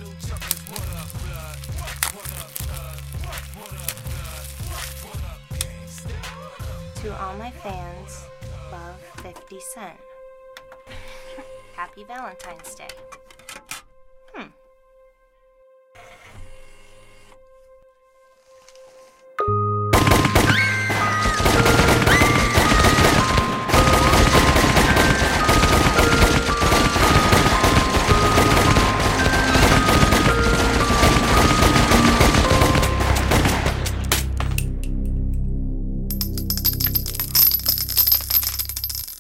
To all my fans, love 50 Cent. Happy Valentine's Day.